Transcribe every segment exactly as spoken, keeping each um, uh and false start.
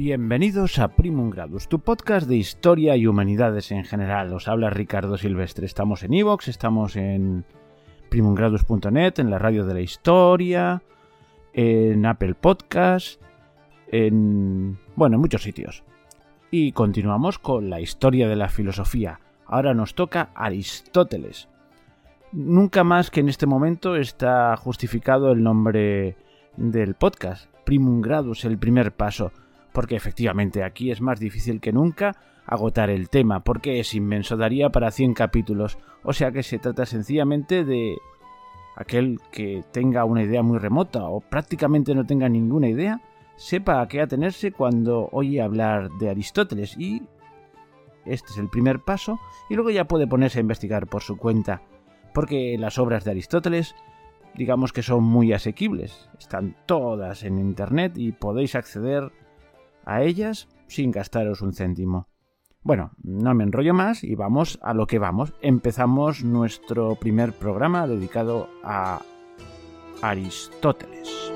Bienvenidos a Primum Gradus, tu podcast de historia y humanidades en general. Os habla Ricardo Silvestre. Estamos en iVoox, estamos en primum gradus punto net, en la radio de la historia, en Apple Podcast, en... bueno, en muchos sitios. Y continuamos con la historia de la filosofía. Ahora nos toca Aristóteles. Nunca más que en este momento está justificado el nombre del podcast, Primum Gradus, el primer paso, porque efectivamente aquí es más difícil que nunca agotar el tema, porque es inmenso, daría para cien capítulos, o sea que se trata sencillamente de aquel que tenga una idea muy remota o prácticamente no tenga ninguna idea, sepa a qué atenerse cuando oye hablar de Aristóteles, y este es el primer paso, y luego ya puede ponerse a investigar por su cuenta, porque las obras de Aristóteles, digamos que son muy asequibles, están todas en internet y podéis acceder a ellas sin gastaros un céntimo. Bueno, no me enrollo más y vamos a lo que vamos. Empezamos nuestro primer programa dedicado a Aristóteles.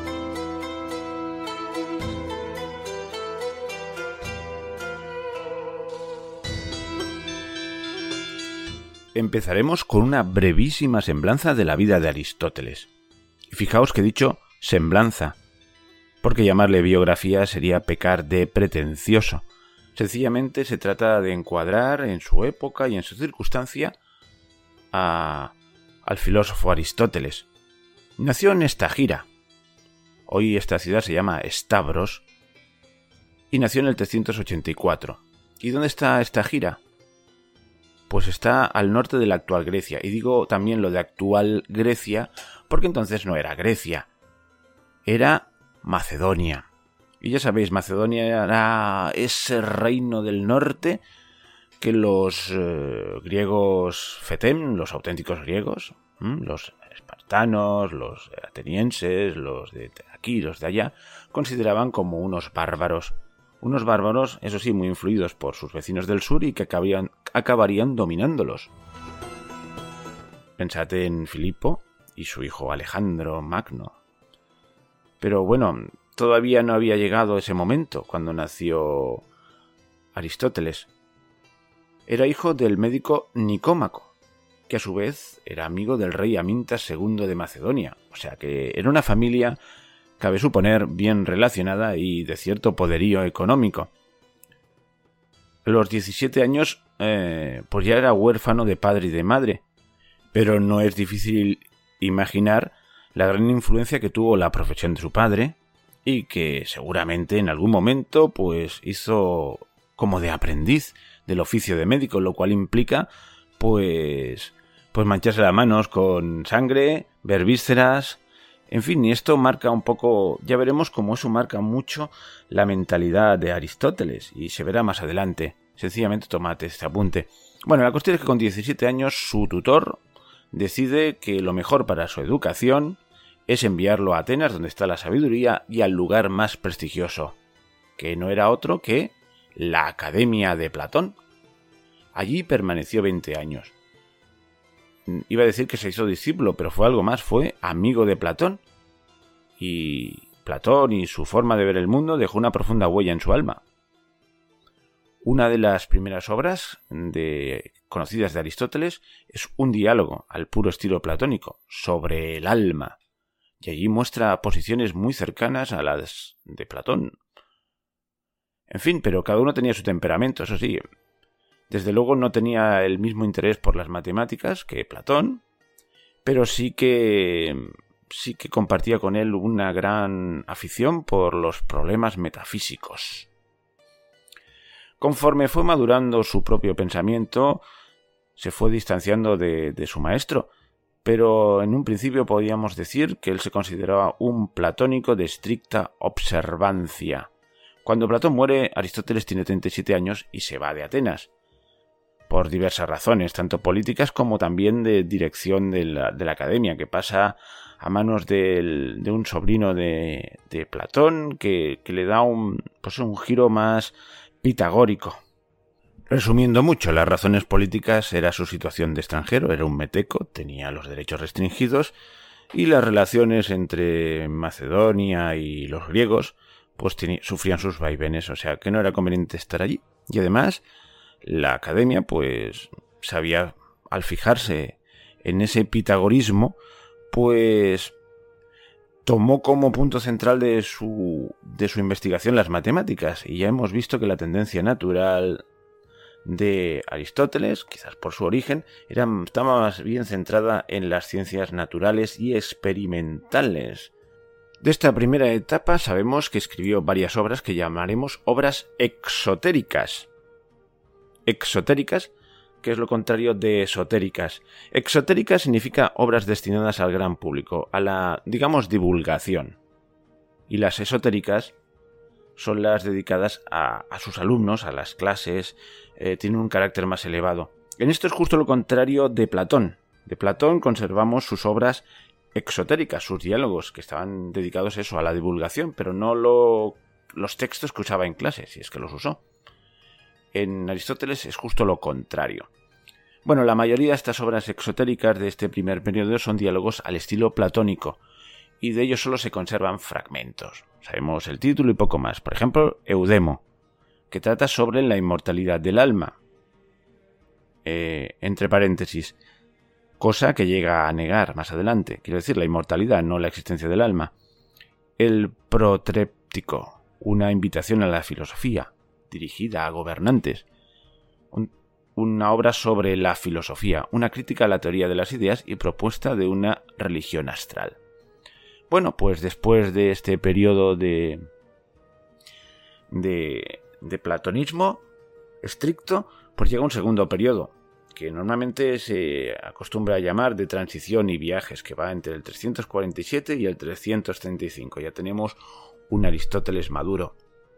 Empezaremos con una brevísima semblanza de la vida de Aristóteles. Y fijaos que he dicho semblanza, porque llamarle biografía sería pecar de pretencioso. Sencillamente se trata de encuadrar en su época y en su circunstancia a, al filósofo Aristóteles. Nació en Estagira. Hoy esta ciudad se llama Stavros. Y nació en el trescientos ochenta y cuatro. ¿Y dónde está Estagira? Pues está al norte de la actual Grecia. Y digo también lo de actual Grecia porque entonces no era Grecia. Era Macedonia. Y ya sabéis, Macedonia era ese reino del norte que los eh, griegos fetem, los auténticos griegos, ¿m? los espartanos, los atenienses, los de aquí, los de allá, consideraban como unos bárbaros. Unos bárbaros, eso sí, muy influidos por sus vecinos del sur y que acabarían, acabarían dominándolos. Pensad en Filipo y su hijo Alejandro Magno. Pero bueno, todavía no había llegado ese momento cuando nació Aristóteles. Era hijo del médico Nicómaco, que a su vez era amigo del rey Amintas segundo de Macedonia. O sea que era una familia, cabe suponer, bien relacionada y de cierto poderío económico. A los diecisiete años, eh, pues ya era huérfano de padre y de madre. Pero no es difícil imaginar la gran influencia que tuvo la profesión de su padre y que seguramente en algún momento pues hizo como de aprendiz del oficio de médico, lo cual implica pues, pues mancharse las manos con sangre, ver vísceras, en fin, y esto marca un poco, ya veremos cómo eso marca mucho la mentalidad de Aristóteles y se verá más adelante. Sencillamente tomad este apunte. Bueno, la cuestión es que con diecisiete años su tutor decide que lo mejor para su educación es enviarlo a Atenas, donde está la sabiduría, y al lugar más prestigioso, que no era otro que la Academia de Platón. Allí permaneció veinte años. Iba a decir que se hizo discípulo, pero fue algo más, fue amigo de Platón. Y Platón y su forma de ver el mundo dejó una profunda huella en su alma. Una de las primeras obras de, conocidas de Aristóteles es un diálogo, al puro estilo platónico, sobre el alma. Y allí muestra posiciones muy cercanas a las de Platón. En fin, pero cada uno tenía su temperamento, eso sí. Desde luego no tenía el mismo interés por las matemáticas que Platón, pero sí que, sí que compartía con él una gran afición por los problemas metafísicos. Conforme fue madurando su propio pensamiento, se fue distanciando de, de su maestro, pero en un principio podíamos decir que él se consideraba un platónico de estricta observancia. Cuando Platón muere, Aristóteles tiene treinta y siete años y se va de Atenas, por diversas razones, tanto políticas como también de dirección de la, de la academia, que pasa a manos del, de un sobrino de, de Platón, que, que le da un, pues un giro más pitagórico. Resumiendo mucho, las razones políticas era su situación de extranjero, era un meteco, tenía los derechos restringidos, y las relaciones entre Macedonia y los griegos pues teni- sufrían sus vaivenes, o sea que no era conveniente estar allí. Y además, la academia, pues, sabía, al fijarse en ese pitagorismo, pues tomó como punto central de su, de su investigación las matemáticas, y ya hemos visto que la tendencia natural de Aristóteles, quizás por su origen, era, estaba más bien centrada en las ciencias naturales y experimentales. De esta primera etapa sabemos que escribió varias obras que llamaremos obras exotéricas. Exotéricas, que es lo contrario de esotéricas. Exotérica significa obras destinadas al gran público, a la, digamos, divulgación. Y las esotéricas son las dedicadas a, a sus alumnos, a las clases, eh, tienen un carácter más elevado. En esto es justo lo contrario de Platón. De Platón conservamos sus obras exotéricas, sus diálogos, que estaban dedicados a eso, a la divulgación, pero no lo, los textos que usaba en clase, si es que los usó. En Aristóteles es justo lo contrario. Bueno, la mayoría de estas obras exotéricas de este primer periodo son diálogos al estilo platónico, y de ellos solo se conservan fragmentos. Sabemos el título y poco más. Por ejemplo, Eudemo, que trata sobre la inmortalidad del alma. Eh, entre paréntesis, cosa que llega a negar más adelante. Quiero decir, la inmortalidad, no la existencia del alma. El Protréptico, una invitación a la filosofía, dirigida a gobernantes. Un, una obra sobre la filosofía, una crítica a la teoría de las ideas y propuesta de una religión astral. Bueno, pues después de este periodo de, de, de platonismo estricto, pues llega un segundo periodo, que normalmente se acostumbra a llamar de transición y viajes, que va entre el trescientos cuarenta y siete y el trescientos treinta y cinco. Ya tenemos un Aristóteles maduro.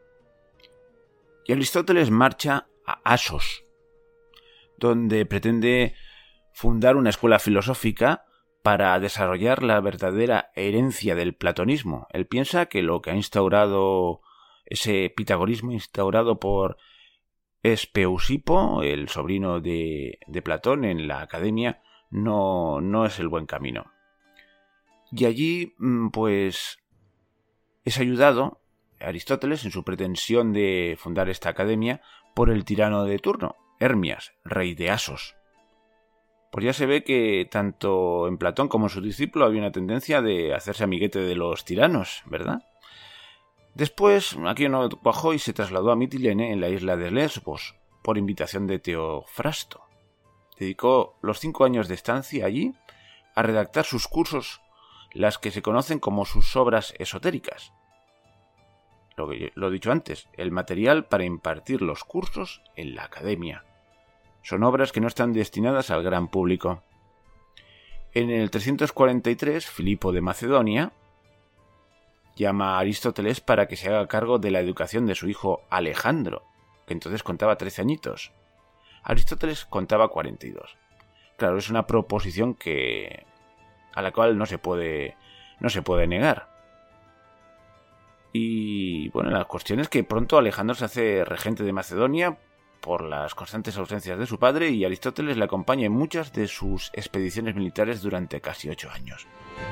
Y Aristóteles marcha a Asos, donde pretende fundar una escuela filosófica para desarrollar la verdadera herencia del platonismo. Él piensa que lo que ha instaurado ese pitagorismo instaurado por Espeusipo, el sobrino de, de Platón en la academia, no, no es el buen camino. Y allí, pues, es ayudado Aristóteles en su pretensión de fundar esta academia por el tirano de turno, Hermias, rey de Asos. Pues ya se ve que tanto en Platón como en su discípulo había una tendencia de hacerse amiguete de los tiranos, ¿verdad? Después, aquí no cuajó y se trasladó a Mitilene, en la isla de Lesbos, por invitación de Teofrasto. Dedicó los cinco años de estancia allí a redactar sus cursos, las que se conocen como sus obras esotéricas. Lo que lo he dicho antes, el material para impartir los cursos en la academia. Son obras que no están destinadas al gran público. En el trescientos cuarenta y tres, Filipo de Macedonia llama a Aristóteles para que se haga cargo de la educación de su hijo Alejandro, que entonces contaba trece añitos. Aristóteles contaba cuarenta y dos. Claro, es una proposición que a la cual no se puede no se puede negar. Y bueno, la cuestión es que pronto Alejandro se hace regente de Macedonia por las constantes ausencias de su padre, y Aristóteles le acompaña en muchas de sus expediciones militares durante casi ocho años.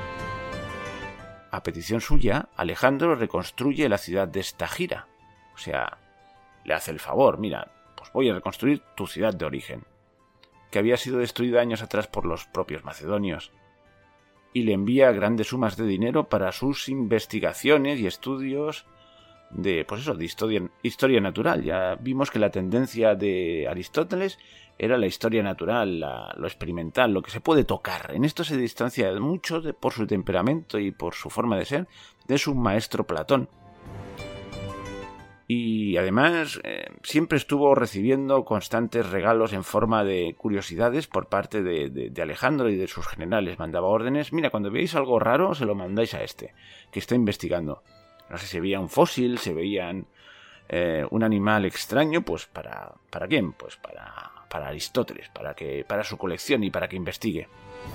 A petición suya, Alejandro reconstruye la ciudad de Estagira. O sea, le hace el favor, mira, pues voy a reconstruir tu ciudad de origen, que había sido destruida años atrás por los propios macedonios. Y le envía grandes sumas de dinero para sus investigaciones y estudios de, pues eso, de historia, historia natural. Ya vimos que la tendencia de Aristóteles era la historia natural, la, lo experimental, lo que se puede tocar. En esto se distancia mucho de, por su temperamento y por su forma de ser, de su maestro Platón. Y además eh, siempre estuvo recibiendo constantes regalos en forma de curiosidades por parte de, de, de Alejandro y de sus generales. Mandaba órdenes: mira, cuando veáis algo raro se lo mandáis a este, que está investigando. No sé, se veía un fósil, se veían eh, un animal extraño, pues ¿para, para quién? Pues para, para Aristóteles, para, que, para su colección y para que investigue.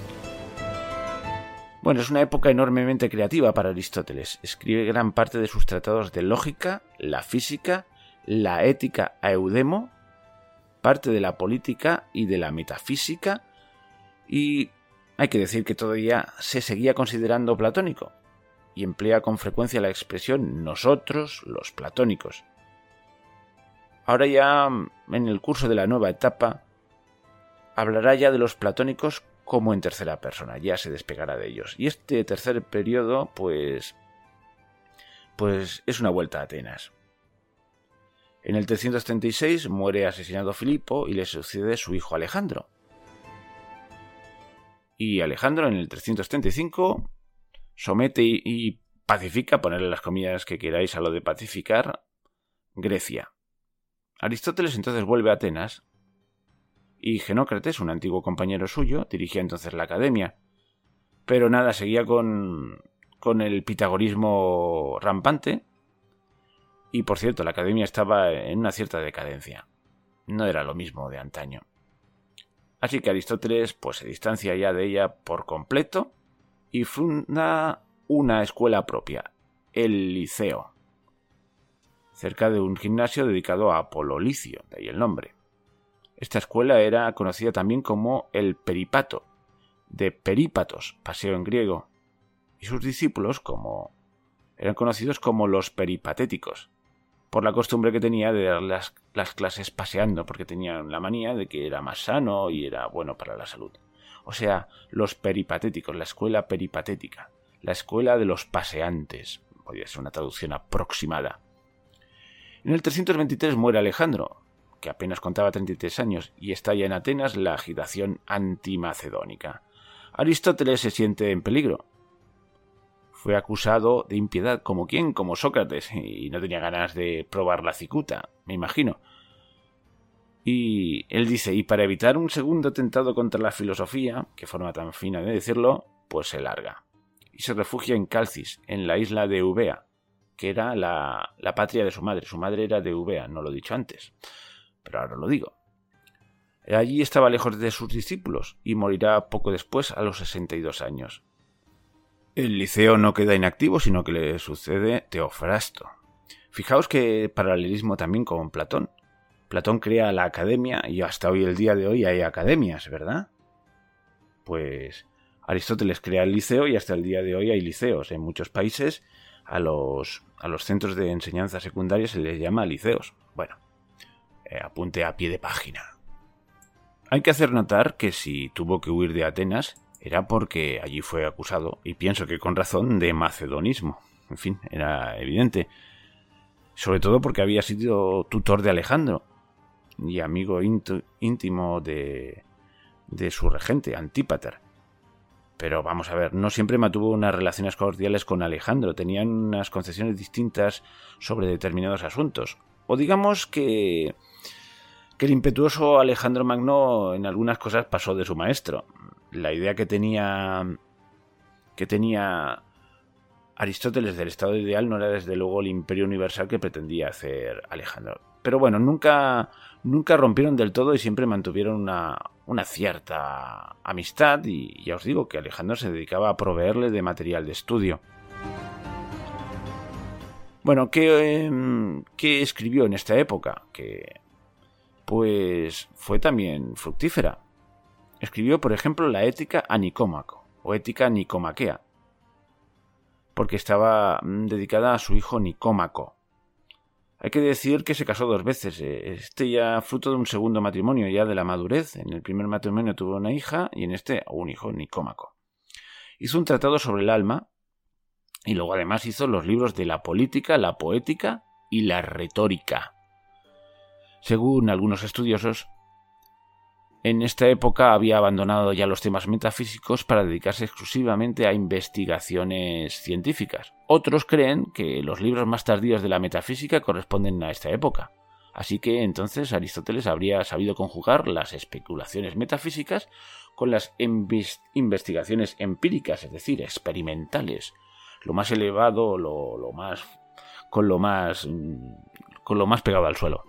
Bueno, es una época enormemente creativa para Aristóteles. Escribe gran parte de sus tratados de lógica, la física, la ética a Eudemo, parte de la política y de la metafísica, y hay que decir que todavía se seguía considerando platónico. y emplea con frecuencia la expresión nosotros, los platónicos. Ahora ya, en el curso de la nueva etapa, hablará ya de los platónicos como en tercera persona, ya se despegará de ellos. Y este tercer periodo, pues, pues es una vuelta a Atenas. En el trescientos treinta y seis muere asesinado Filipo y le sucede su hijo Alejandro. Y Alejandro en el trescientos treinta y cinco somete y, y pacifica, ponerle las comillas que queráis a lo de pacificar, Grecia. Aristóteles entonces vuelve a Atenas y Genócrates, un antiguo compañero suyo, dirigía entonces la academia. Pero nada, seguía con, con el pitagorismo rampante y, por cierto, la academia estaba en una cierta decadencia. No era lo mismo de antaño. Así que Aristóteles pues, se distancia ya de ella por completo y funda una escuela propia, el Liceo, cerca de un gimnasio dedicado a Apolo Licio, de ahí el nombre. Esta escuela era conocida también como el Peripato, de Perípatos, paseo en griego, y sus discípulos como eran conocidos como los peripatéticos, por la costumbre que tenía de dar las, las clases paseando, porque tenían la manía de que era más sano y era bueno para la salud. O sea, los peripatéticos, la escuela peripatética, la escuela de los paseantes, podría ser una traducción aproximada. En el trescientos veintitrés muere Alejandro, que apenas contaba treinta y tres años, y estalla en Atenas la agitación antimacedónica. Aristóteles se siente en peligro. Fue acusado de impiedad, como quién, como Sócrates, y no tenía ganas de probar la cicuta, me imagino. Y él dice, y para evitar un segundo atentado contra la filosofía, qué forma tan fina de decirlo, pues se larga. Y se refugia en Calcis, en la isla de Eubea, que era la, la patria de su madre. Su madre era de Eubea, no lo he dicho antes, pero ahora lo digo. Allí estaba lejos de sus discípulos y morirá poco después a los sesenta y dos años. El Liceo no queda inactivo, sino que le sucede Teofrasto. Fijaos que paralelismo también con Platón. Platón crea la academia y hasta hoy, el día de hoy, hay academias, ¿verdad? Pues Aristóteles crea el Liceo y hasta el día de hoy hay liceos. En muchos países a los, a los centros de enseñanza secundaria se les llama liceos. Bueno, eh, apunte a pie de página. Hay que hacer notar que si tuvo que huir de Atenas era porque allí fue acusado, y pienso que con razón, de macedonismo. En fin, era evidente. Sobre todo porque había sido tutor de Alejandro y amigo íntimo de, de su regente, Antípater. Pero vamos a ver, no siempre mantuvo unas relaciones cordiales con Alejandro, tenían unas concepciones distintas sobre determinados asuntos. O digamos que, que el impetuoso Alejandro Magno en algunas cosas pasó de su maestro. La idea que tenía, que tenía Aristóteles del estado ideal no era desde luego el imperio universal que pretendía hacer Alejandro. Pero bueno, nunca, nunca rompieron del todo y siempre mantuvieron una, una cierta amistad, y ya os digo que Alejandro se dedicaba a proveerle de material de estudio. Bueno, ¿qué, eh, qué escribió en esta época? Que pues fue también fructífera. Escribió, por ejemplo, la Ética a Nicómaco, o Ética Nicomaquea, porque estaba dedicada a su hijo Nicómaco. Hay que decir que se casó dos veces, este ya fruto de un segundo matrimonio, ya de la madurez. En el primer matrimonio tuvo una hija y en este un hijo, Nicómaco. Hizo un tratado sobre el alma y luego además hizo los libros de la política, la poética y la retórica. Según algunos estudiosos, en esta época había abandonado ya los temas metafísicos para dedicarse exclusivamente a investigaciones científicas. Otros creen que los libros más tardíos de la metafísica corresponden a esta época. Así que entonces Aristóteles habría sabido conjugar las especulaciones metafísicas con las investigaciones empíricas, es decir, experimentales, lo más elevado, lo, lo más, con lo más, con lo más pegado al suelo.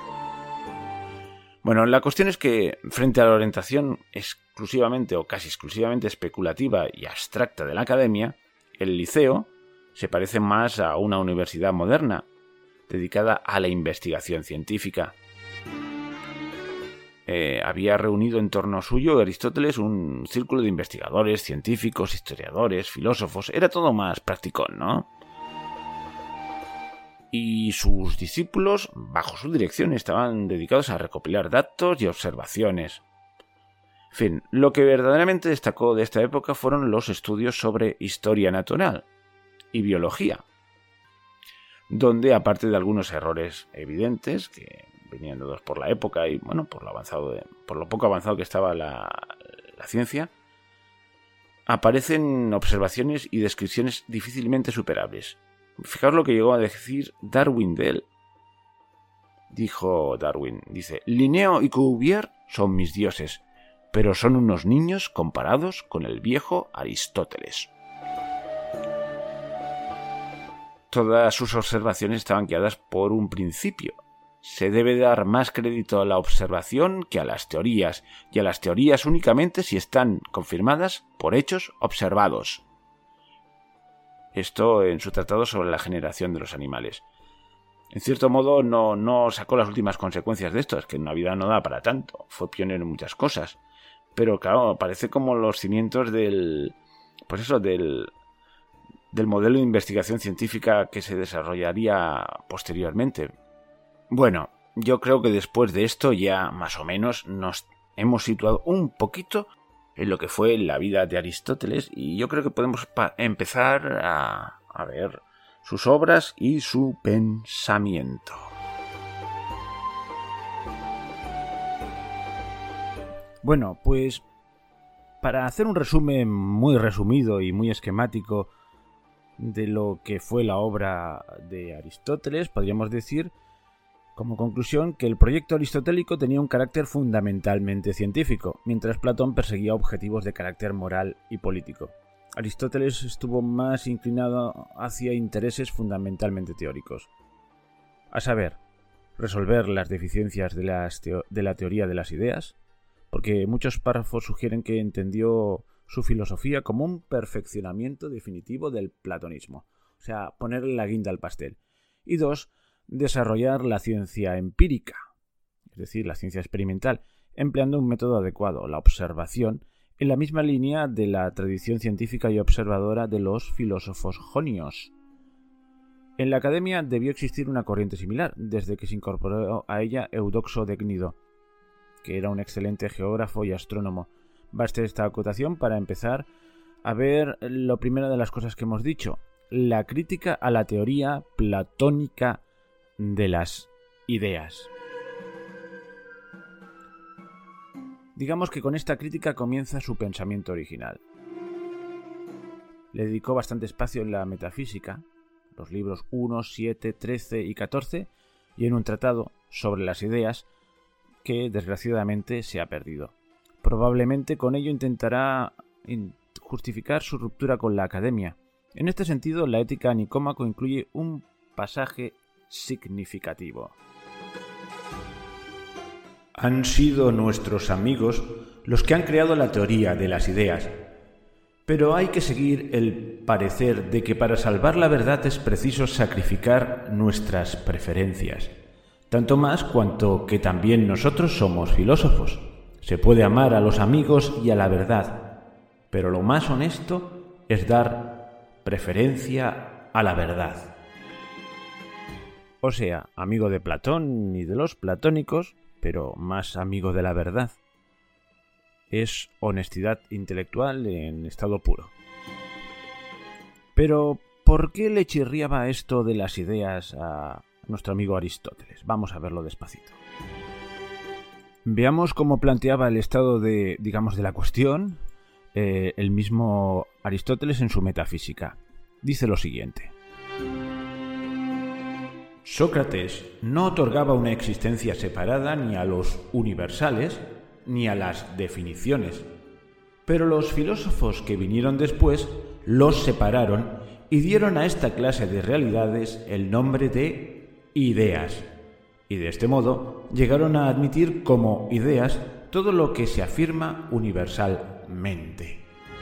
Bueno, la cuestión es que, frente a la orientación exclusivamente o casi exclusivamente especulativa y abstracta de la academia, el Liceo se parece más a una universidad moderna, dedicada a la investigación científica. eh, había reunido en torno suyo Aristóteles un círculo de investigadores, científicos, historiadores, filósofos. Era todo más practicón, ¿no? Y sus discípulos, bajo su dirección, estaban dedicados a recopilar datos y observaciones. En fin, lo que verdaderamente destacó de esta época fueron los estudios sobre historia natural y biología, donde, aparte de algunos errores evidentes que venían dados por la época y bueno, por lo avanzado de, por lo poco avanzado que estaba la, la ciencia, aparecen observaciones y descripciones difícilmente superables. Fijaos lo que llegó a decir Darwin de él. Dijo Darwin, dice, Linneo y Cuvier son mis dioses, pero son unos niños comparados con el viejo Aristóteles. Todas sus observaciones estaban guiadas por un principio. Se debe dar más crédito a la observación que a las teorías, y a las teorías únicamente si están confirmadas por hechos observados. Esto en su tratado sobre la generación de los animales. En cierto modo no, no sacó las últimas consecuencias de esto, es que en Navidad no da para tanto, fue pionero en muchas cosas. Pero claro, parece como los cimientos del, pues eso, del, del modelo de investigación científica que se desarrollaría posteriormente. Bueno, yo creo que después de esto ya más o menos nos hemos situado un poquito en lo que fue la vida de Aristóteles y yo creo que podemos pa- empezar a, a ver sus obras y su pensamiento. Bueno, pues para hacer un resumen muy resumido y muy esquemático de lo que fue la obra de Aristóteles, podríamos decir como conclusión que el proyecto aristotélico tenía un carácter fundamentalmente científico, mientras Platón perseguía objetivos de carácter moral y político. Aristóteles estuvo más inclinado hacia intereses fundamentalmente teóricos, a saber, resolver las deficiencias de, las teo- de la teoría de las ideas, porque muchos párrafos sugieren que entendió su filosofía como un perfeccionamiento definitivo del platonismo, o sea, ponerle la guinda al pastel. Y dos, desarrollar la ciencia empírica, es decir, la ciencia experimental, empleando un método adecuado, la observación, en la misma línea de la tradición científica y observadora de los filósofos jonios. En la academia debió existir una corriente similar, desde que se incorporó a ella Eudoxo de Gnido, que era un excelente geógrafo y astrónomo. Basta esta acotación para empezar a ver lo primero de las cosas que hemos dicho, la crítica a la teoría platónica de las ideas. Digamos que con esta crítica comienza su pensamiento original. Le dedicó bastante espacio en la metafísica, los libros uno, siete, trece y catorce, y en un tratado sobre las ideas que desgraciadamente se ha perdido. Probablemente con ello intentará justificar su ruptura con la academia. En este sentido, la Ética a Nicómaco incluye un pasaje significativo. Han sido nuestros amigos los que han creado la teoría de las ideas, pero hay que seguir el parecer de que para salvar la verdad es preciso sacrificar nuestras preferencias, tanto más cuanto que también nosotros somos filósofos. Se puede amar a los amigos y a la verdad, pero lo más honesto es dar preferencia a la verdad. O sea, amigo de Platón y de los platónicos, pero más amigo de la verdad. Es honestidad intelectual en estado puro. Pero, ¿por qué le chirriaba esto de las ideas a nuestro amigo Aristóteles? Vamos a verlo despacito. Veamos cómo planteaba el estado de, digamos, de la cuestión eh, el mismo Aristóteles en su Metafísica. Dice lo siguiente. Sócrates no otorgaba una existencia separada ni a los universales ni a las definiciones, pero los filósofos que vinieron después los separaron y dieron a esta clase de realidades el nombre de ideas, y de este modo llegaron a admitir como ideas todo lo que se afirma universalmente.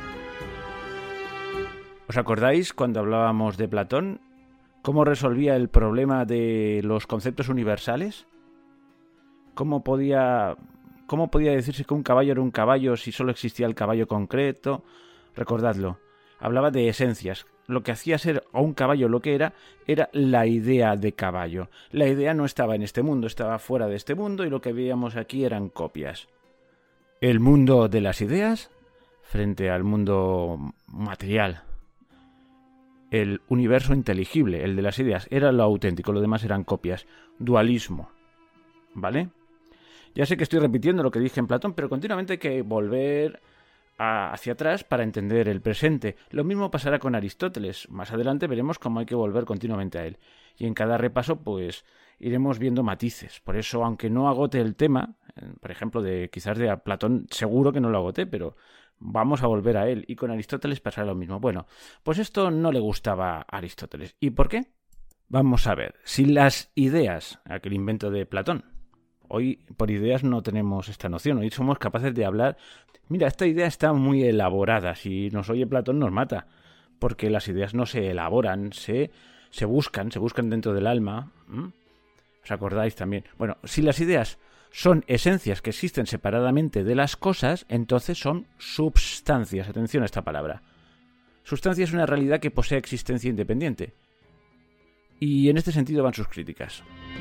¿Os acordáis cuando hablábamos de Platón? ¿Cómo resolvía el problema de los conceptos universales? ¿Cómo podía ¿Cómo podía decirse que un caballo era un caballo si solo existía el caballo concreto? Recordadlo. Hablaba de esencias. Lo que hacía ser a un caballo lo que era, era la idea de caballo. La idea no estaba en este mundo, estaba fuera de este mundo y lo que veíamos aquí eran copias. El mundo de las ideas frente al mundo material. El universo inteligible, el de las ideas, era lo auténtico, lo demás eran copias. Dualismo. ¿Vale? Ya sé que estoy repitiendo lo que dije en Platón, pero continuamente hay que volver a, hacia atrás para entender el presente. Lo mismo pasará con Aristóteles. Más adelante veremos cómo hay que volver continuamente a él. Y en cada repaso, pues, iremos viendo matices. Por eso, aunque no agote el tema, por ejemplo, de quizás de Platón, seguro que no lo agoté, pero vamos a volver a él. Y con Aristóteles pasará lo mismo. Bueno, pues esto no le gustaba a Aristóteles. ¿Y por qué? Vamos a ver. Si las ideas, aquel invento de Platón, hoy por ideas no tenemos esta noción. Hoy somos capaces de hablar. Mira, esta idea está muy elaborada. Si nos oye Platón nos mata. Porque las ideas no se elaboran, se, se buscan, se buscan dentro del alma. ¿Mm? ¿Os acordáis también? Bueno, si las ideas son esencias que existen separadamente de las cosas, entonces son substancias. Atención a esta palabra. Sustancia es una realidad que posee existencia independiente. Y en este sentido van sus críticas.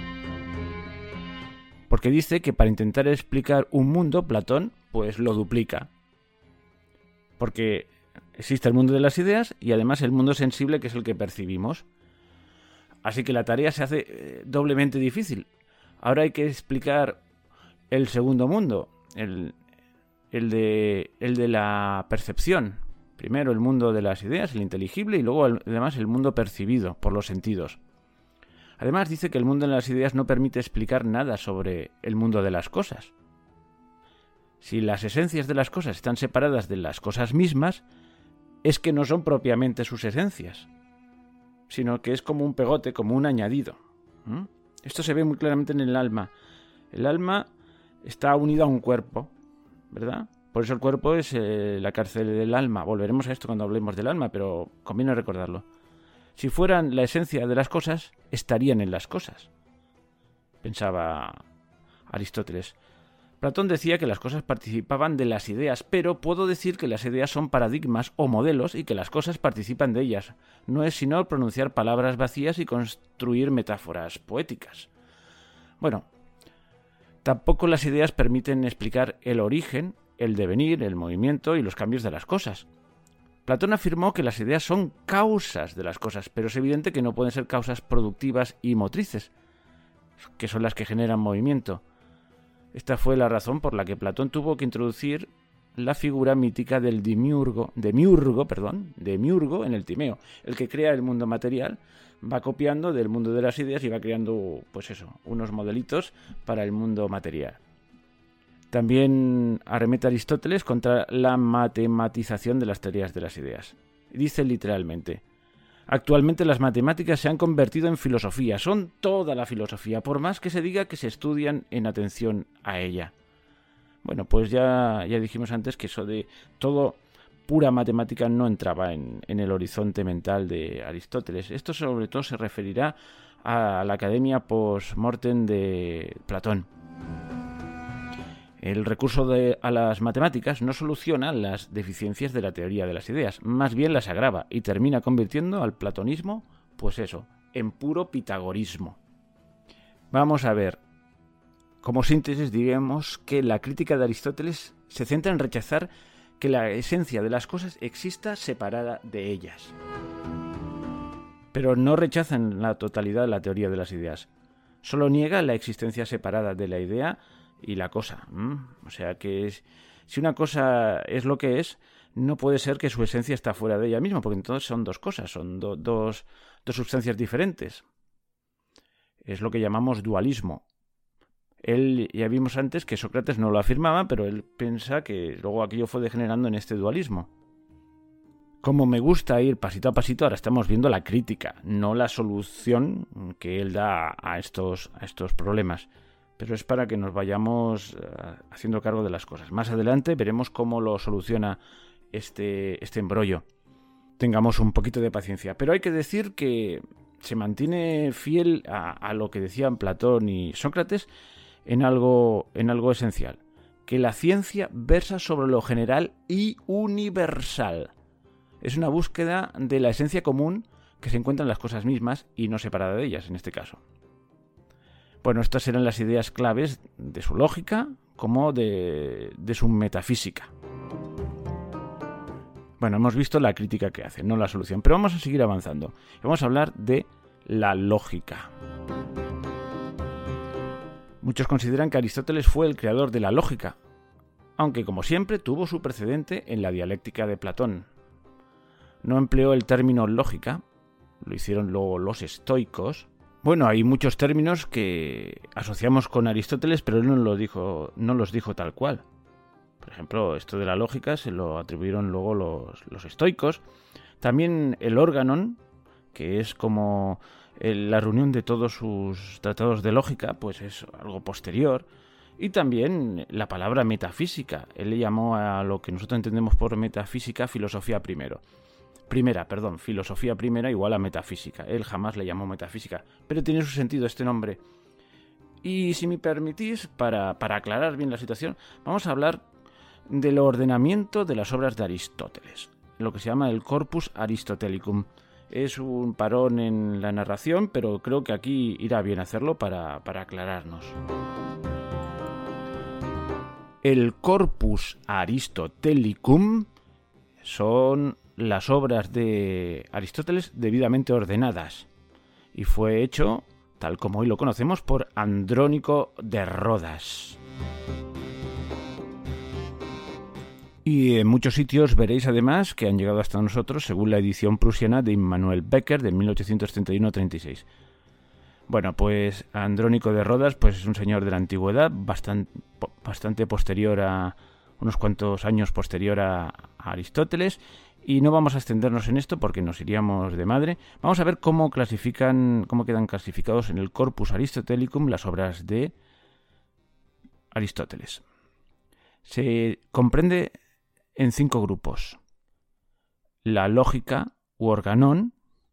Porque dice que para intentar explicar un mundo, Platón pues lo duplica. Porque existe el mundo de las ideas y además el mundo sensible, que es el que percibimos. Así que la tarea se hace eh, doblemente difícil. Ahora hay que explicar el segundo mundo, el, el, de, el de la percepción. Primero el mundo de las ideas, el inteligible, y luego el, además el mundo percibido por los sentidos. Además dice que el mundo de las ideas no permite explicar nada sobre el mundo de las cosas. Si las esencias de las cosas están separadas de las cosas mismas, es que no son propiamente sus esencias, sino que es como un pegote, como un añadido. ¿Mm? Esto se ve muy claramente en el alma. El alma está unido a un cuerpo, ¿verdad? Por eso el cuerpo es eh, la cárcel del alma. Volveremos a esto cuando hablemos del alma, pero conviene recordarlo. Si fueran la esencia de las cosas, estarían en las cosas, pensaba Aristóteles. Platón decía que las cosas participaban de las ideas, pero puedo decir que las ideas son paradigmas o modelos y que las cosas participan de ellas. No es sino pronunciar palabras vacías y construir metáforas poéticas. Bueno, tampoco las ideas permiten explicar el origen, el devenir, el movimiento y los cambios de las cosas. Platón afirmó que las ideas son causas de las cosas, pero es evidente que no pueden ser causas productivas y motrices, que son las que generan movimiento. Esta fue la razón por la que Platón tuvo que introducir la figura mítica del demiurgo, demiurgo, perdón, demiurgo en el Timeo, el que crea el mundo material, va copiando del mundo de las ideas y va creando, pues eso, unos modelitos para el mundo material. También arremete Aristóteles contra la matematización de las teorías de las ideas. Dice literalmente: actualmente las matemáticas se han convertido en filosofía, son toda la filosofía, por más que se diga que se estudian en atención a ella. Bueno, pues ya, ya dijimos antes que eso de todo pura matemática no entraba en, en el horizonte mental de Aristóteles. Esto sobre todo se referirá a la academia post-mortem de Platón. El recurso de, a las matemáticas no soluciona las deficiencias de la teoría de las ideas, más bien las agrava y termina convirtiendo al platonismo, pues eso, en puro pitagorismo. Vamos a ver, como síntesis diríamos que la crítica de Aristóteles se centra en rechazar que la esencia de las cosas exista separada de ellas. Pero no rechaza en la totalidad la teoría de las ideas, solo niega la existencia separada de la idea y la cosa. ¿Mm? O sea que es, si una cosa es lo que es, no puede ser que su esencia está fuera de ella misma, porque entonces son dos cosas, son do, dos, dos sustancias diferentes. Es lo que llamamos dualismo. Él, ya vimos antes que Sócrates no lo afirmaba, pero él piensa que luego aquello fue degenerando en este dualismo. Como me gusta ir pasito a pasito, ahora estamos viendo la crítica, no la solución que él da a estos, a estos problemas. Pero es para que nos vayamos uh, haciendo cargo de las cosas. Más adelante veremos cómo lo soluciona este, este embrollo. Tengamos un poquito de paciencia. Pero hay que decir que se mantiene fiel a, a lo que decían Platón y Sócrates en algo, en algo esencial. que la ciencia versa sobre lo general y universal. Es una búsqueda de la esencia común que se encuentra en las cosas mismas y no separada de ellas, en este caso. Bueno, estas eran las ideas claves de su lógica como de, de su metafísica. Bueno, hemos visto la crítica que hace, no la solución, pero vamos a seguir avanzando. Vamos a hablar de la lógica. Muchos consideran que Aristóteles fue el creador de la lógica, aunque como siempre tuvo su precedente en la dialéctica de Platón. No empleó el término lógica, lo hicieron luego los estoicos. Bueno, hay muchos términos que asociamos con Aristóteles, pero él no los dijo, no los dijo tal cual. Por ejemplo, esto de la lógica se lo atribuyeron luego los, los estoicos. También el órganon, que es como el, la reunión de todos sus tratados de lógica, pues es algo posterior. Y también la palabra metafísica. Él le llamó a lo que nosotros entendemos por metafísica filosofía primero. Primera, perdón, filosofía primera igual a metafísica. Él jamás le llamó metafísica, pero tiene su sentido este nombre. Y si me permitís, para, para aclarar bien la situación, vamos a hablar del ordenamiento de las obras de Aristóteles, lo que se llama el Corpus Aristotelicum. Es un parón en la narración, pero creo que aquí irá bien hacerlo para, para aclararnos. El Corpus Aristotelicum son las obras de Aristóteles debidamente ordenadas y fue hecho, tal como hoy lo conocemos, por Andrónico de Rodas. Y en muchos sitios veréis además que han llegado hasta nosotros según la edición prusiana de Immanuel Becker de mil ochocientos treinta y uno a treinta y seis. Bueno, pues Andrónico de Rodas pues es un señor de la antigüedad, bastante, bastante posterior a, unos cuantos años posterior a, a Aristóteles, y no vamos a extendernos en esto porque nos iríamos de madre. Vamos a ver cómo clasifican, cómo quedan clasificados en el Corpus Aristotelicum las obras de Aristóteles. Se comprende en cinco grupos: la lógica u organón,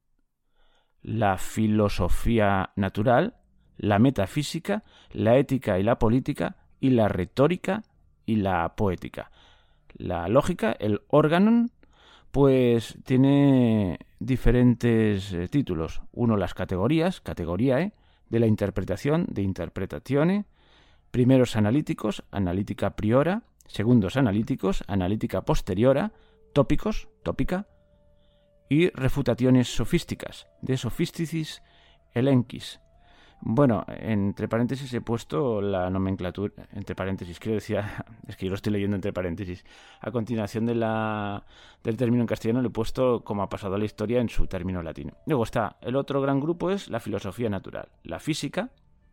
la filosofía natural, la metafísica, la ética y la política, y la retórica y la poética. La lógica, el organón, pues tiene diferentes eh, títulos. Uno, las categorías, categoriae, de la interpretación, de interpretatione. Primeros analíticos, analítica priora. Segundos analíticos, analítica posteriora. Tópicos, tópica. Y refutaciones sofísticas, de sophisticis elenchis. Bueno, entre paréntesis he puesto la nomenclatura, entre paréntesis, quiero decir, es que yo lo estoy leyendo entre paréntesis. A continuación de la, del término en castellano le he puesto como ha pasado a la historia en su término latino. Luego está, el otro gran grupo es la filosofía natural, la física,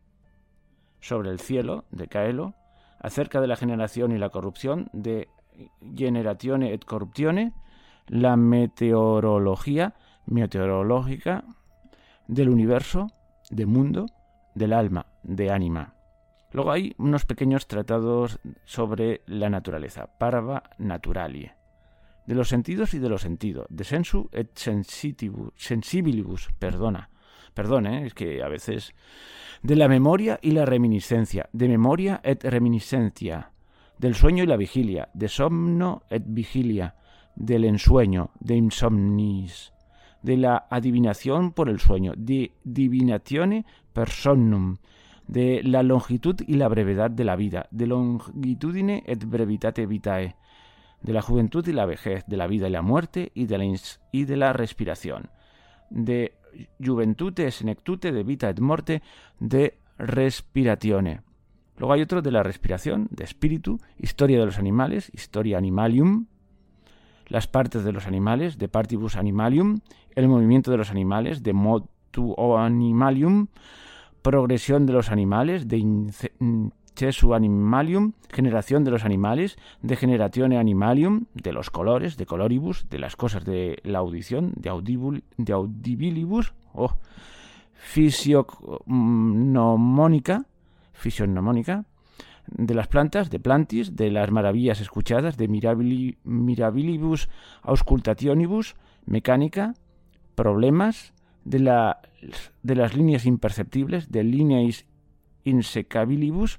sobre el cielo, de Caelo, acerca de la generación y la corrupción, de generatione et corruptione, la meteorología, meteorológica, del universo, de mundo, del alma, de ánima. Luego hay unos pequeños tratados sobre la naturaleza, parva naturalie, de los sentidos y de los sentidos, de sensu et sensitibus, sensibilibus, perdona, perdón, ¿eh? Es que a veces, de la memoria y la reminiscencia, de memoria et reminiscencia, del sueño y la vigilia, de somno et vigilia, del ensueño, de insomnis, de la adivinación por el sueño, de divinatione per somnum, de la longitud y la brevedad de la vida, de longitudine et brevitate vitae, de la juventud y la vejez, de la vida y la muerte y de la, ins- y de la respiración, de juventute senectute, de vita et morte, de respiratione. Luego hay otro de la respiración, de espíritu, historia de los animales, historia animalium, las partes de los animales, de partibus animalium, el movimiento de los animales, de motu animalium, progresión de los animales, de incesu animalium, generación de los animales, de generatione animalium, de los colores, de coloribus, de las cosas de la audición, de, audibul, de audibilibus, oh, fisionomónica, fisionomónica, de las plantas, de plantis, de las maravillas escuchadas, de mirabili, mirabilibus auscultationibus, mecánica, problemas, de, la, de las líneas imperceptibles, de lineis insecabilibus,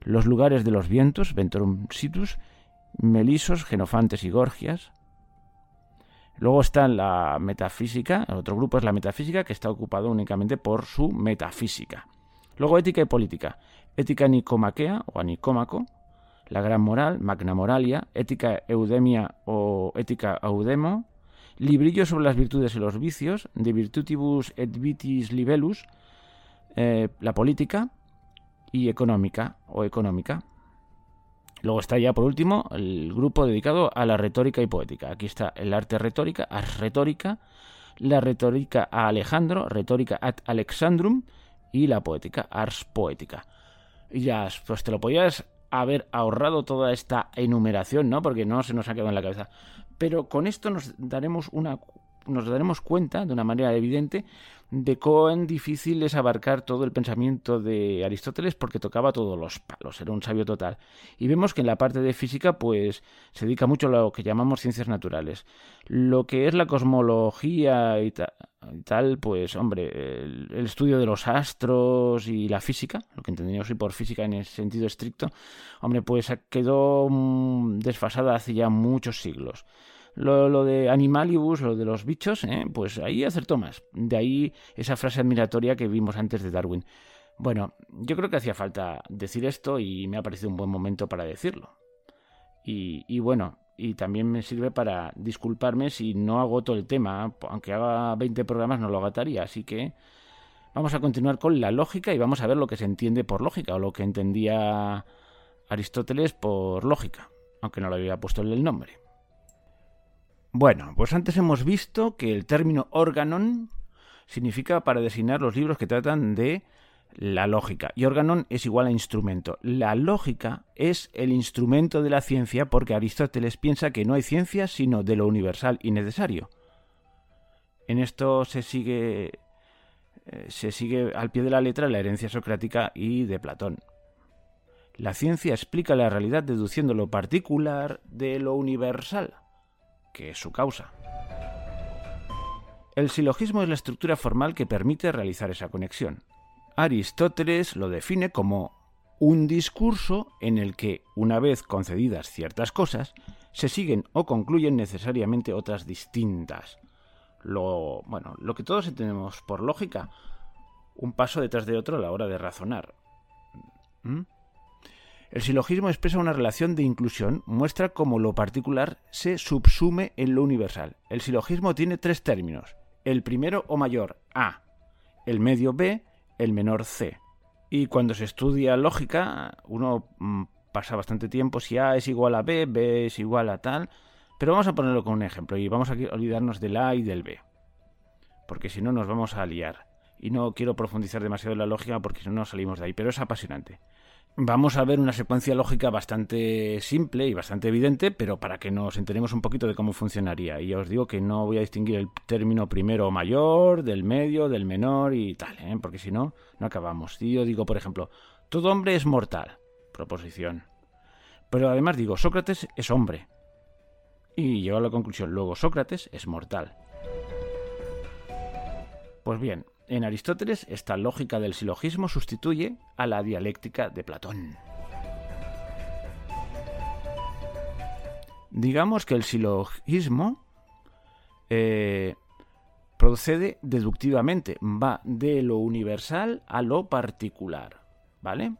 los lugares de los vientos, ventorum situs, melisos, genofantes y gorgias. Luego está la metafísica, el otro grupo es la metafísica, que está ocupado únicamente por su metafísica. Luego ética y política, ética nicomaquea o anicómaco, la gran moral, magna moralia, ética eudemia o ética eudemo, librillo sobre las virtudes y los vicios, de virtutibus et vitis libellus, eh, la política y económica o económica. Luego está ya por último el grupo dedicado a la retórica y poética. Aquí está el arte retórica, ars retórica, la retórica a Alejandro, retórica ad Alexandrum y la poética, ars poética. Y ya, pues te lo podías haber ahorrado toda esta enumeración, ¿no? Porque no se nos ha quedado en la cabeza. Pero con esto nos daremos una nos daremos cuenta de una manera evidente de cuán difícil es abarcar todo el pensamiento de Aristóteles, porque tocaba todos los palos, era un sabio total. Y vemos que en la parte de física pues se dedica mucho a lo que llamamos ciencias naturales. Lo que es la cosmología y, ta y tal, pues hombre, el, el estudio de los astros y la física, lo que entendemos hoy por física en el sentido estricto, hombre, pues quedó mmm, desfasada hace ya muchos siglos. Lo, lo de animalibus, lo de los bichos, ¿eh? Pues ahí acertó más. De ahí esa frase admiratoria que vimos antes de Darwin. Bueno, yo creo que hacía falta decir esto y me ha parecido un buen momento para decirlo. Y, y bueno, y también me sirve para disculparme si no agoto el tema. Aunque haga veinte programas no lo agotaría, así que vamos a continuar con la lógica y vamos a ver lo que se entiende por lógica o lo que entendía Aristóteles por lógica, aunque no le había puesto el nombre. Bueno, pues antes hemos visto que el término organon significa para designar los libros que tratan de la lógica. Y organon es igual a instrumento. La lógica es el instrumento de la ciencia porque Aristóteles piensa que no hay ciencia sino de lo universal y necesario. En esto se sigue, eh, se sigue al pie de la letra la herencia socrática y de Platón. La ciencia explica la realidad deduciendo lo particular de lo universal, que es su causa. El silogismo es la estructura formal que permite realizar esa conexión. Aristóteles lo define como un discurso en el que, una vez concedidas ciertas cosas, se siguen o concluyen necesariamente otras distintas. Lo, bueno, lo que todos entendemos por lógica, un paso detrás de otro a la hora de razonar. ¿Mm? El silogismo expresa una relación de inclusión, muestra cómo lo particular se subsume en lo universal. El silogismo tiene tres términos: el primero o mayor, A, el medio, B, el menor, C. Y cuando se estudia lógica, uno mmm, pasa bastante tiempo si A es igual a B, B es igual a tal, pero vamos a ponerlo con un ejemplo y vamos a olvidarnos del A y del B, porque si no nos vamos a liar. Y no quiero profundizar demasiado en la lógica porque si no nos salimos de ahí, pero es apasionante. Vamos a ver una secuencia lógica bastante simple y bastante evidente, pero para que nos enteremos un poquito de cómo funcionaría. Y ya os digo que no voy a distinguir el término primero o mayor, del medio, del menor y tal, ¿eh? Porque si no, no acabamos. Si yo digo, por ejemplo, todo hombre es mortal, proposición. Pero además digo, Sócrates es hombre. Y llego a la conclusión, luego Sócrates es mortal. Pues bien, en Aristóteles, esta lógica del silogismo sustituye a la dialéctica de Platón. Digamos que el silogismo eh, procede deductivamente, va de lo universal a lo particular, ¿vale?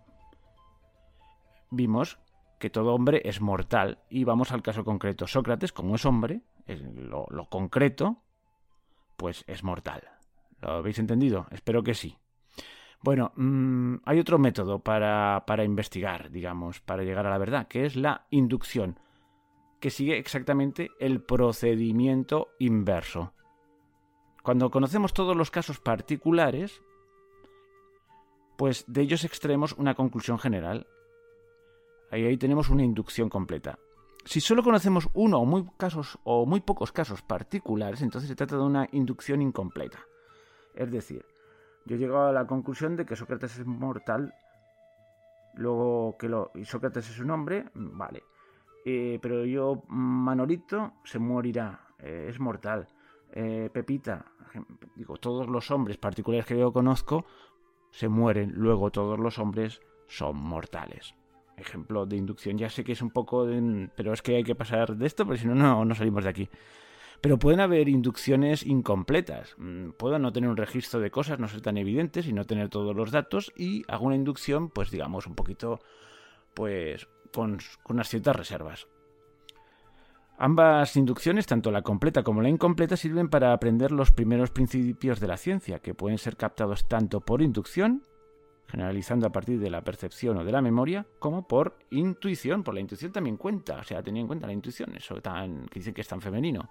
Vimos que todo hombre es mortal y vamos al caso concreto. Sócrates, como es hombre, es lo, lo concreto, pues es mortal. ¿Lo habéis entendido? Espero que sí. Bueno, mmm, hay otro método para, para investigar, digamos, para llegar a la verdad, que es la inducción, que sigue exactamente el procedimiento inverso. Cuando conocemos todos los casos particulares, pues de ellos extraemos una conclusión general. Ahí, ahí tenemos una inducción completa. Si solo conocemos uno o muy, casos, o muy pocos casos particulares, entonces se trata de una inducción incompleta. Es decir, yo he llegado a la conclusión de que Sócrates es mortal, luego que lo, y Sócrates es un hombre, vale. Eh, pero yo, Manolito, se morirá, eh, es mortal. Eh, Pepita, digo, todos los hombres particulares que yo conozco se mueren, luego todos los hombres son mortales. ejemplo de inducción. Ya sé que es un poco... De, pero es que hay que pasar de esto, porque si no, no, no salimos de aquí. Pero pueden haber inducciones incompletas. Puedo no tener un registro de cosas, no ser tan evidentes y no tener todos los datos, y hago una inducción, pues digamos, un poquito, pues, con, con unas ciertas reservas. Ambas inducciones, tanto la completa como la incompleta, sirven para aprender los primeros principios de la ciencia, que pueden ser captados tanto por inducción, generalizando a partir de la percepción o de la memoria, como por intuición. Por la intuición también cuenta, o sea, tenía en cuenta la intuición, eso tan, que dicen que es tan femenino.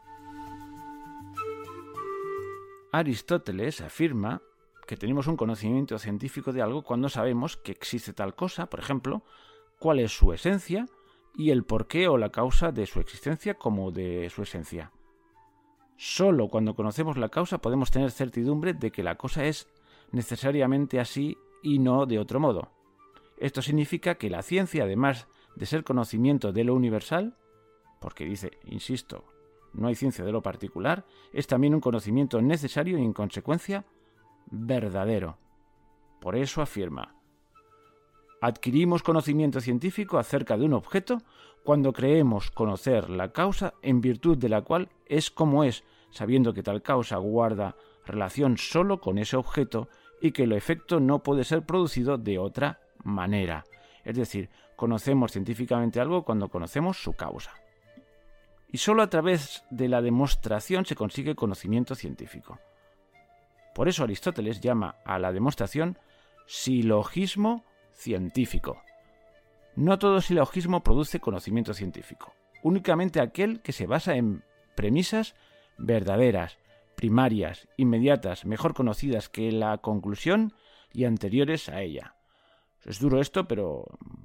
Aristóteles afirma que tenemos un conocimiento científico de algo cuando sabemos que existe tal cosa, por ejemplo, cuál es su esencia y el porqué o la causa de su existencia como de su esencia. Solo cuando conocemos la causa podemos tener certidumbre de que la cosa es necesariamente así y no de otro modo. Esto significa que la ciencia, además de ser conocimiento de lo universal, porque dice, insisto, no hay ciencia de lo particular, es también un conocimiento necesario y, en consecuencia, verdadero. Por eso afirma: adquirimos conocimiento científico acerca de un objeto cuando creemos conocer la causa en virtud de la cual es como es, sabiendo que tal causa guarda relación solo con ese objeto y que el efecto no puede ser producido de otra manera. Es decir, conocemos científicamente algo cuando conocemos su causa. Y solo a través de la demostración se consigue conocimiento científico. Por eso Aristóteles llama a la demostración silogismo científico. No todo silogismo produce conocimiento científico, únicamente aquel que se basa en premisas verdaderas, primarias, inmediatas, mejor conocidas que la conclusión y anteriores a ella. Es duro esto, pero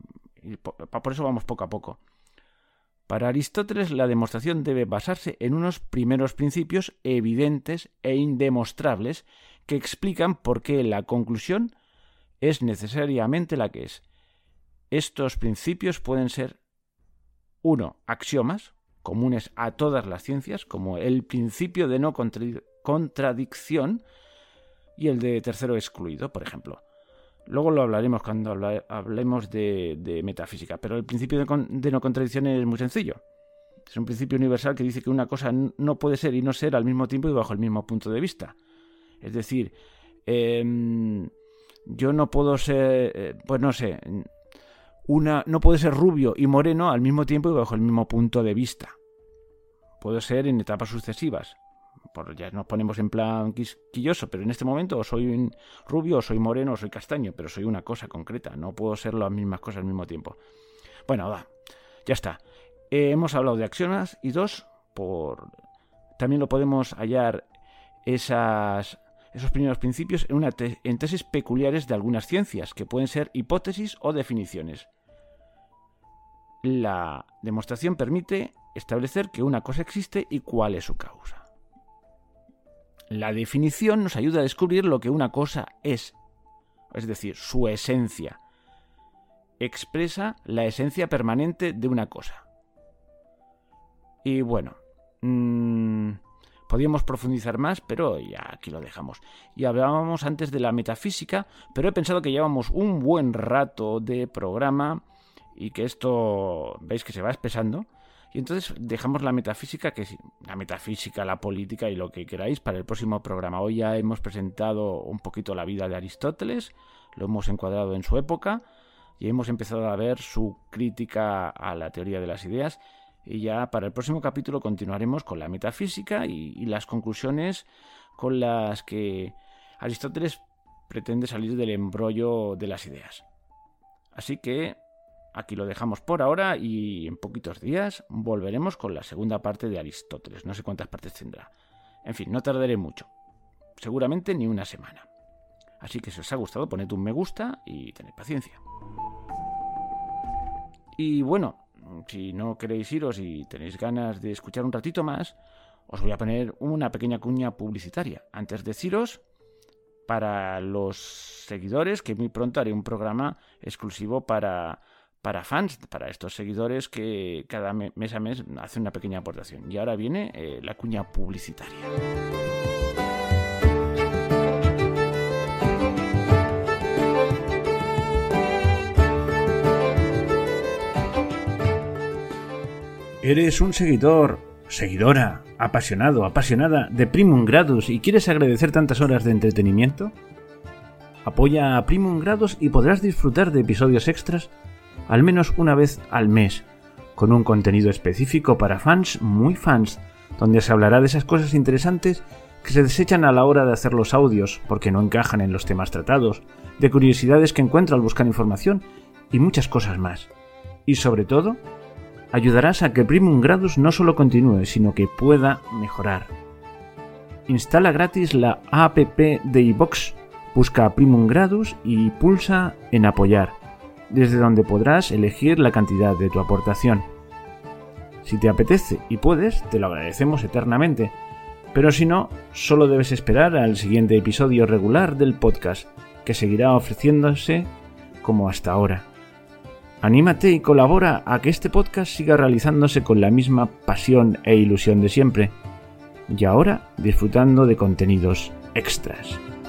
por eso vamos poco a poco. Para Aristóteles, la demostración debe basarse en unos primeros principios evidentes e indemostrables que explican por qué la conclusión es necesariamente la que es. Estos principios pueden ser: uno, axiomas, comunes a todas las ciencias, como el principio de no contra- contradicción y el de tercero excluido, por ejemplo. Luego lo hablaremos cuando habla- hablemos de, de metafísica, pero el principio de, con- de no contradicción es muy sencillo. Es un principio universal que dice que una cosa n- no puede ser y no ser al mismo tiempo y bajo el mismo punto de vista. Es decir, eh, yo no puedo ser, eh, pues no sé, una, no puede ser rubio y moreno al mismo tiempo y bajo el mismo punto de vista. Puede ser en etapas sucesivas. Por, ya nos ponemos en plan quisquilloso, pero en este momento o soy rubio, o soy moreno, o soy castaño, pero soy una cosa concreta. No puedo ser las mismas cosas al mismo tiempo. Bueno, va, ya está. Eh, hemos hablado de axiomas y dos, por también lo podemos hallar esas, esos primeros principios en, una te, en tesis peculiares de algunas ciencias, que pueden ser hipótesis o definiciones. La demostración permite establecer que una cosa existe y cuál es su causa. La definición nos ayuda a descubrir lo que una cosa es, es decir, su esencia. Expresa la esencia permanente de una cosa. Y bueno, mmm, podríamos profundizar más, pero ya aquí lo dejamos. Y hablábamos antes de la metafísica, pero he pensado que llevamos un buen rato de programa y que esto, veis que se va espesando. Y entonces dejamos la metafísica, que es la metafísica, la política y lo que queráis para el próximo programa. Hoy ya hemos presentado un poquito la vida de Aristóteles, lo hemos encuadrado en su época y hemos empezado a ver su crítica a la teoría de las ideas. Y ya para el próximo capítulo continuaremos con la metafísica y, y las conclusiones con las que Aristóteles pretende salir del embrollo de las ideas. Así que aquí lo dejamos por ahora y en poquitos días volveremos con la segunda parte de Aristóteles. No sé cuántas partes tendrá. En fin, no tardaré mucho. Seguramente ni una semana. Así que si os ha gustado, poned un me gusta y tened paciencia. Y bueno, si no queréis iros y tenéis ganas de escuchar un ratito más, os voy a poner una pequeña cuña publicitaria. Antes de deciros, para los seguidores, que muy pronto haré un programa exclusivo para... para fans, para estos seguidores que cada mes a mes hacen una pequeña aportación. Y ahora viene eh, la cuña publicitaria. ¿Eres un seguidor, seguidora, apasionado, apasionada de Primum Gradus y quieres agradecer tantas horas de entretenimiento? Apoya a Primum Gradus y podrás disfrutar de episodios extras al menos una vez al mes, con un contenido específico para fans muy fans, donde se hablará de esas cosas interesantes que se desechan a la hora de hacer los audios porque no encajan en los temas tratados, de curiosidades que encuentro al buscar información y muchas cosas más. Y sobre todo, ayudarás a que Primum Gradus no solo continúe, sino que pueda mejorar. Instala gratis la app de iVoox, busca Primum Gradus y pulsa en apoyar, desde donde podrás elegir la cantidad de tu aportación. Si te apetece y puedes, te lo agradecemos eternamente, pero si no, solo debes esperar al siguiente episodio regular del podcast, que seguirá ofreciéndose como hasta ahora. Anímate y colabora a que este podcast siga realizándose con la misma pasión e ilusión de siempre, y ahora disfrutando de contenidos extras.